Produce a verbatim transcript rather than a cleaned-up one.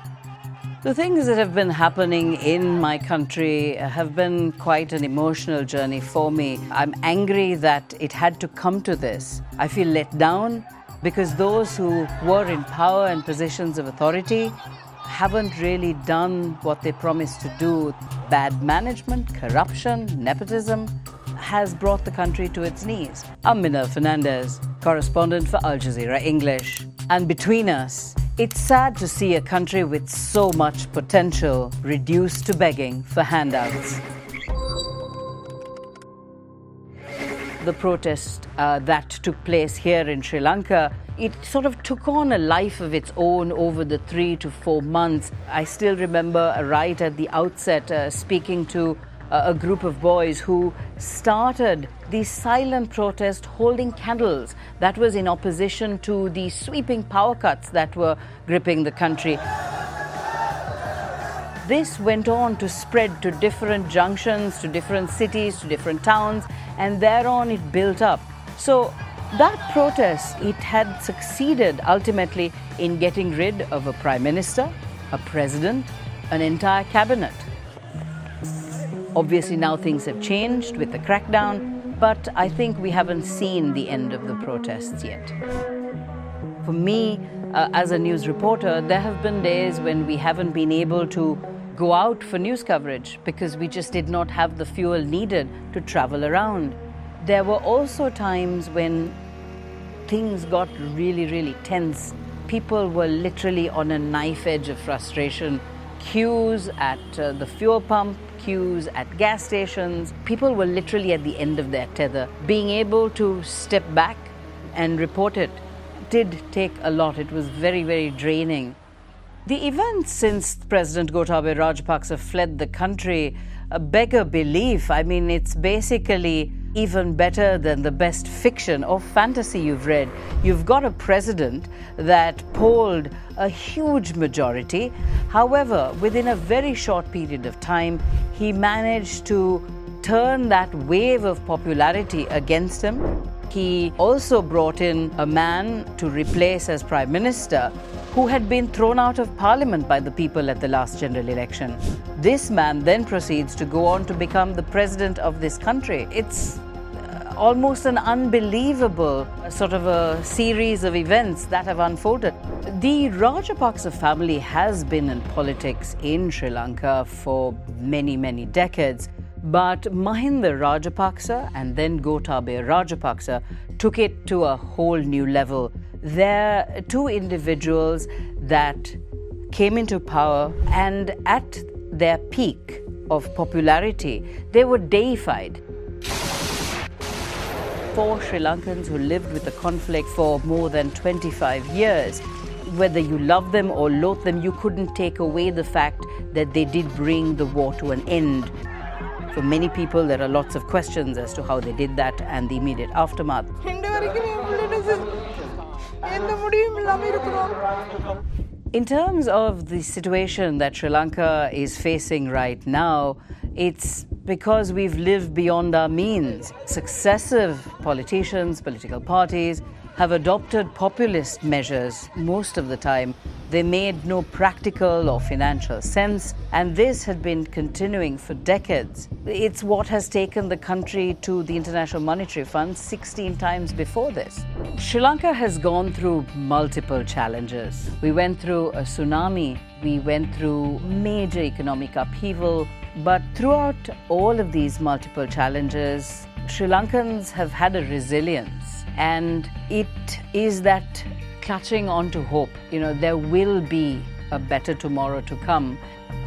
The things that have been happening in my country have been quite an emotional journey for me. I'm angry that it had to come to this. I feel let down because those who were in power and positions of authority haven't really done what they promised to do. Bad management, corruption, nepotism has brought the country to its knees. I'm Minal Fernandez, correspondent for Al Jazeera English. And between us, it's sad to see a country with so much potential reduced to begging for handouts. The protest uh, that took place here in Sri Lanka, it sort of took on a life of its own over the three to four months. I still remember uh, right at the outset uh, speaking to uh, a group of boys who started the silent protest holding candles that was in opposition to the sweeping power cuts that were gripping the country. This went on to spread to different junctions, to different cities, to different towns, and thereon it built up. So that protest, it had succeeded ultimately in getting rid of a prime minister, a president, an entire cabinet. Obviously now things have changed with the crackdown, but I think we haven't seen the end of the protests yet. For me, uh, as a news reporter, there have been days when we haven't been able to go out for news coverage because we just did not have the fuel needed to travel around. There were also times when things got really, really tense. People were literally on a knife edge of frustration. Queues at uh, the fuel pump, queues at gas stations. People were literally at the end of their tether. Being able to step back and report it did take a lot. It was very, very draining. The events since President Gotabaya Rajapaksa fled the country uh, beg a belief. I mean, it's basically even better than the best fiction or fantasy you've read. You've got a president that polled a huge majority. However, within a very short period of time, he managed to turn that wave of popularity against him. He also brought in a man to replace as Prime Minister who had been thrown out of Parliament by the people at the last general election. This man then proceeds to go on to become the president of this country. It's uh, almost an unbelievable uh, sort of a series of events that have unfolded. The Rajapaksa family has been in politics in Sri Lanka for many, many decades. But Mahinda Rajapaksa and then Gotabaya Rajapaksa took it to a whole new level. They're two individuals that came into power, and at their peak of popularity, they were deified. For Sri Lankans who lived with the conflict for more than twenty-five years, whether you love them or loathe them, you couldn't take away the fact that they did bring the war to an end. For many people, there are lots of questions as to how they did that and the immediate aftermath. In terms of the situation that Sri Lanka is facing right now, it's because we've lived beyond our means. Successive politicians, political parties have adopted populist measures most of the time. They made no practical or financial sense, and this had been continuing for decades. It's what has taken the country to the International Monetary Fund sixteen times before this. Sri Lanka has gone through multiple challenges. We went through a tsunami, we went through major economic upheaval, but throughout all of these multiple challenges, Sri Lankans have had a resilience, and it is that clutching on to hope. You know, there will be a better tomorrow to come.